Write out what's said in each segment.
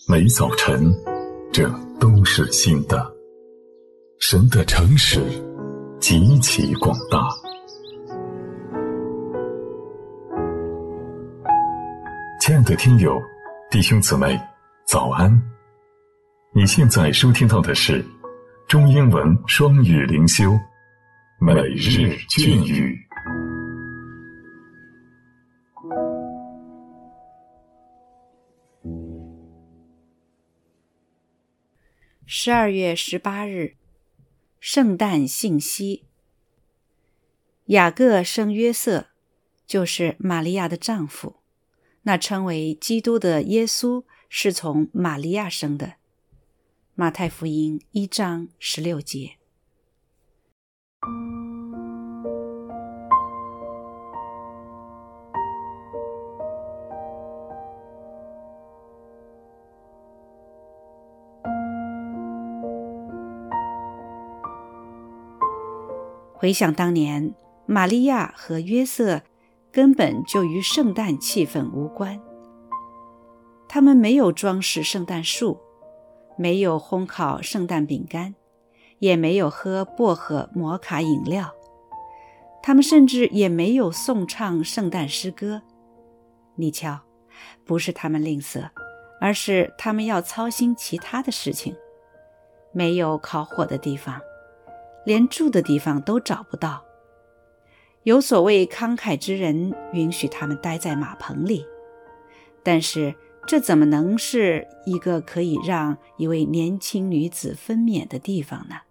每早晨，这都是新的。神的诚实极其广大。亲爱的听友，弟兄姊妹，早安！你现在收听到的是中英文双语灵修每日隽语。 12月18日，圣诞信息。雅各生约瑟，就是玛利亚的丈夫，那称为基督的耶稣是从玛利亚生的。马太福音1章16节。回想当年，玛利亚和约瑟根本就与圣诞气氛无关。他们没有装饰圣诞树，没有烘烤圣诞饼干，也没有喝薄荷摩卡饮料。他们甚至也没有颂唱圣诞诗歌。你瞧，不是他们吝啬，而是他们要操心其他的事情。没有烤火的地方，连住的地方都找不到。有所谓慷慨之人允许他们待在马棚里，但是这怎么能是一个可以让一位年轻女子分娩的地方呢？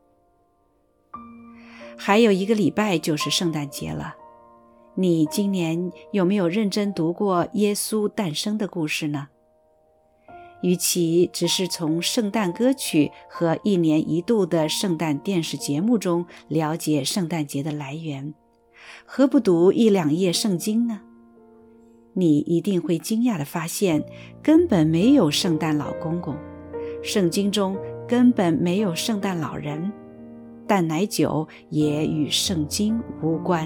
还有1个礼拜就是圣诞节了，你今年有没有认真读过耶稣诞生的故事呢？与其只是从圣诞歌曲和1年1度的圣诞电视节目中了解圣诞节的来源，何不读1、2页圣经呢？你一定会惊讶地发现，根本没有圣诞老公公，圣经中根本没有圣诞老人，但奶酒也与圣经无关。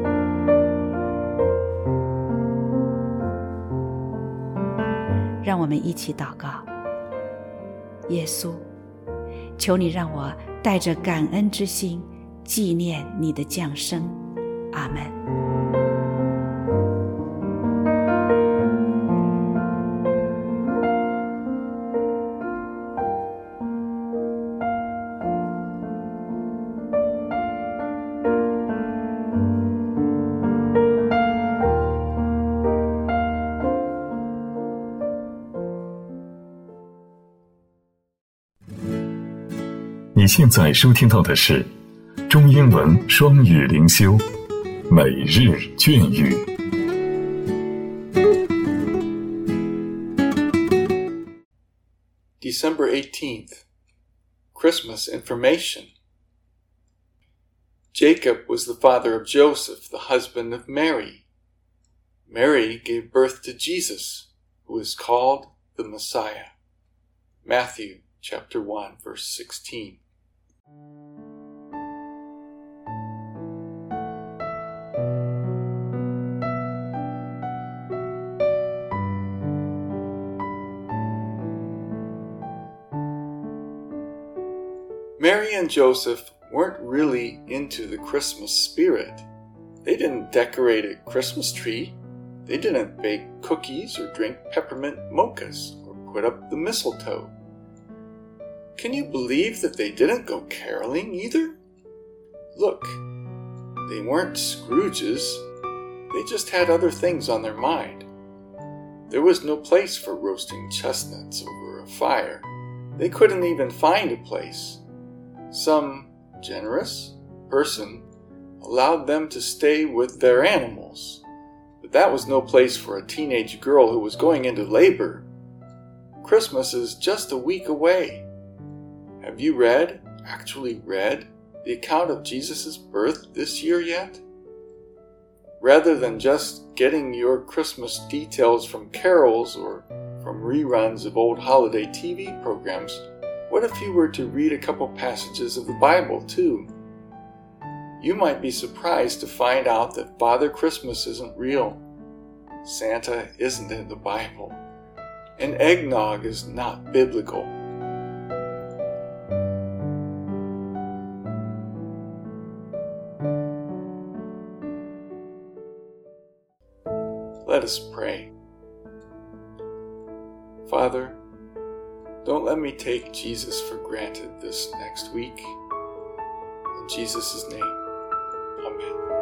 让我们一起祷告。耶稣，求你让我带着感恩之心纪念你的降生。阿们。 你现在收听到的是中英文双语灵修每日隽语。 December 18th, Christmas information. Jacob was the father of Joseph, the husband of Mary. Mary gave birth to Jesus, who is called the Messiah. Matthew chapter 1, verse 16. Mary and Joseph weren't really into the Christmas spirit. They didn't decorate a Christmas tree. They didn't bake cookies or drink peppermint mochas or put up the mistletoe. Can you believe that they didn't go caroling either? Look, they weren't Scrooges. They just had other things on their mind. There was no place for roasting chestnuts over a fire. They couldn't even find a place. Some generous person allowed them to stay with their animals, but that was no place for a teenage girl who was going into labor. Christmas is just a week away. Have you actually read, the account of Jesus' birth this year yet? Rather than just getting your Christmas details from carols or from reruns of old holiday TV programs, what if you were to read a couple passages of the Bible too? You might be surprised to find out that Father Christmas isn't real. Santa isn't in the Bible. and eggnog is not biblical. Let us pray. Father, don't let me take Jesus for granted this next week. In Jesus' name, amen.